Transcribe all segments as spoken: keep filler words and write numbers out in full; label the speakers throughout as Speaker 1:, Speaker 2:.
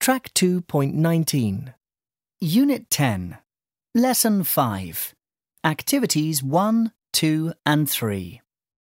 Speaker 1: Track two point nineteen. Unit ten. Lesson five. Activities one, two and three.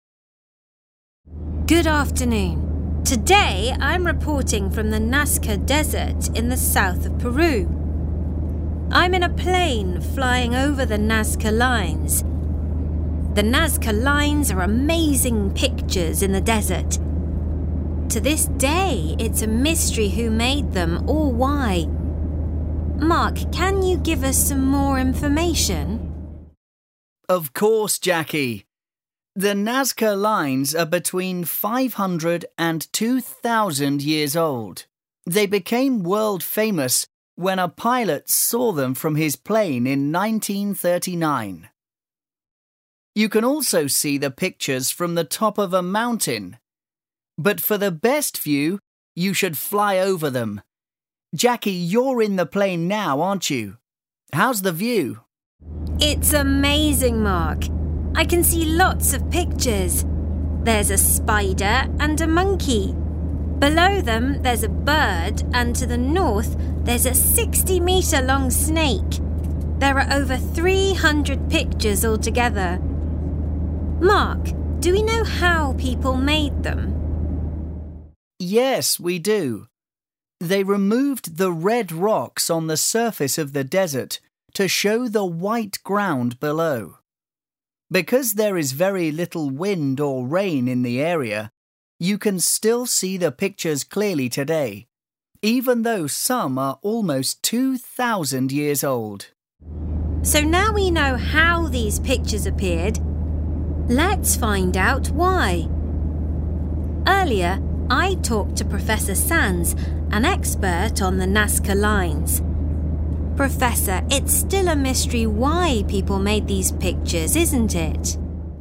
Speaker 2: Good afternoon. Today I'm reporting from the Nazca Desert in the south of Peru. I'm in a plane flying over the Nazca Lines. The Nazca Lines are amazing pictures in the desert. To this day, it's a mystery who made them or why. Mark, can you give us some more information?
Speaker 1: Of course, Jackie. The Nazca Lines are between five hundred and two thousand years old. They became world famous when a pilot saw them from his plane in nineteen thirty-nine. You can also see the pictures from the top of a mountain. But for the best view, you should fly over them. Jackie, you're in the plane now, aren't you? How's the view?
Speaker 2: It's amazing, Mark. I can see lots of pictures. There's a spider and a monkey. Below them, there's a bird, and to the north, there's a sixty metre long snake. There are over three hundred pictures altogether. Mark, do we know how people made them?
Speaker 1: Yes, we do. They removed the red rocks on the surface of the desert to show the white ground below. Because there is very little wind or rain in the area, you can still see the pictures clearly today, even though some are almost two thousand years old.
Speaker 2: So now we know how these pictures appeared. Let's find out why. Earlier, I talked to Professor Sands, an expert on the Nazca Lines. Professor, it's still a mystery why people made these pictures, isn't it?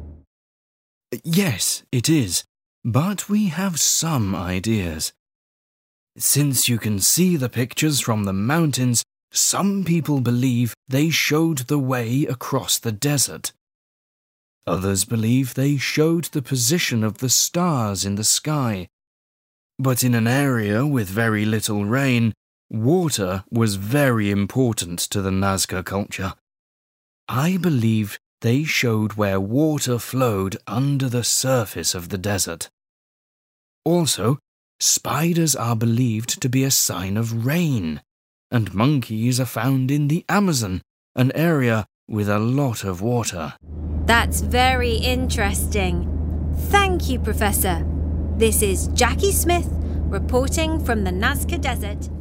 Speaker 3: Yes, it is, but we have some ideas. Since you can see the pictures from the mountains, some people believe they showed the way across the desert. Others believe they showed the position of the stars in the sky. But in an area with very little rain, water was very important to the Nazca culture. I believe they showed where water flowed under the surface of the desert. Also, spiders are believed to be a sign of rain, and monkeys are found in the Amazon, an area with a lot of water.
Speaker 2: That's very interesting. Thank you, Professor. This is Jackie Smith reporting from the Nazca Desert.